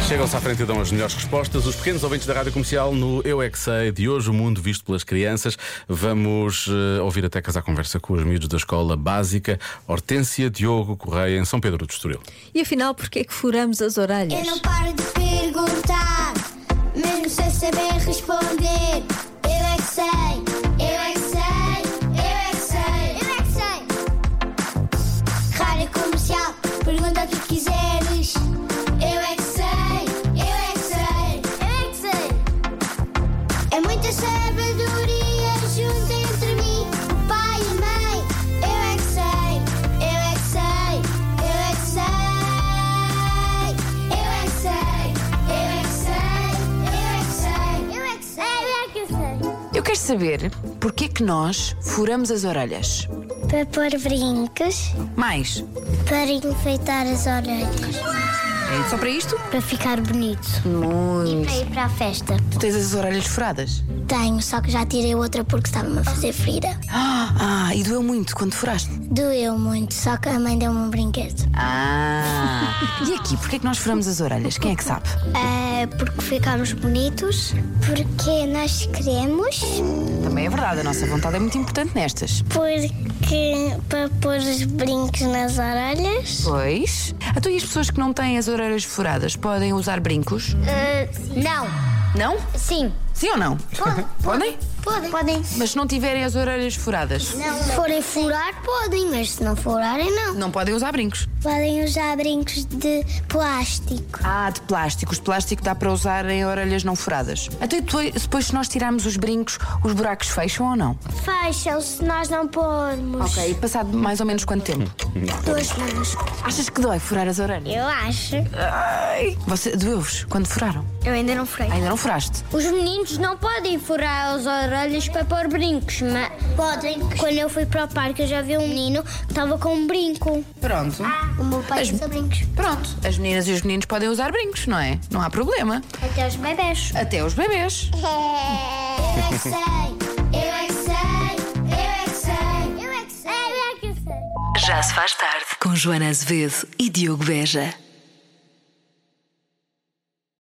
Chegam-se à frente e dão as melhores respostas. Os pequenos ouvintes da Rádio Comercial no Eu É Que Sei de hoje, o mundo visto pelas crianças. Vamos ouvir até casar conversa com os miúdos da Escola Básica Hortência Diogo Correia, em São Pedro do Estoril. E afinal, porquê é que furamos as orelhas? Eu não paro de perguntar, mesmo sem saber responder. Eu é que sei, eu é que sei, eu é que sei, eu é que sei. Rádio Comercial, pergunta o que quiseres. Eu é que sei, eu é que sei, eu é que sei. É muita sabedoria junto entre mim, o pai e a mãe. Eu é que sei, eu é que sei, eu é que sei. Eu é que sei, eu é que sei, eu é que sei, eu é que sei, eu é que sei. Eu quero saber porquê que nós furamos as orelhas. Para pôr brincos, Mais. para enfeitar as orelhas, É só para isto? para ficar bonito. Muito. Para ir para a festa. Tu tens as orelhas furadas? Tenho, só que já tirei outra porque estava-me a fazer ferida. E doeu muito quando furaste? Doeu muito, só que a mãe deu-me um brinquedo. E aqui, porquê que nós furamos as orelhas? Quem é que sabe? É porque ficamos bonitos, porque nós queremos, Também é verdade, a nossa vontade é muito importante nestas. porque para pôr os brincos nas orelhas. Pois. Então, e as pessoas que não têm as orelhas furadas podem usar brincos? Não. Não? Sim. Sim ou não? Podem? Podem. Mas se não tiverem as orelhas furadas, Se forem furar, podem, mas se não furarem, não. não podem usar brincos. Podem usar brincos de plástico. De plástico. Os de plástico dá para usar em orelhas não furadas. Então, e depois, se nós tirarmos os brincos, os buracos fecham ou não? Fecham se nós não pormos. Ok, e passado mais ou menos quanto tempo? 2 semanas. Achas que dói furar as orelhas? Eu acho. Você doeu-vos quando furaram? Eu ainda não furei. Ainda não furaste? Os meninos não podem furar as orelhas para pôr brincos, mas podem. Quando eu fui para o parque, eu já vi um menino que estava com um brinco. Pronto. O meu pai usa brincos. Pronto. As meninas e os meninos podem usar brincos, não é? Não há problema. Até os bebés. Até os bebês. Eu é que sei, eu é que sei, eu é que sei, eu é que sei, eu é que sei. Já se faz tarde com Joana Azevedo e Diogo Beja.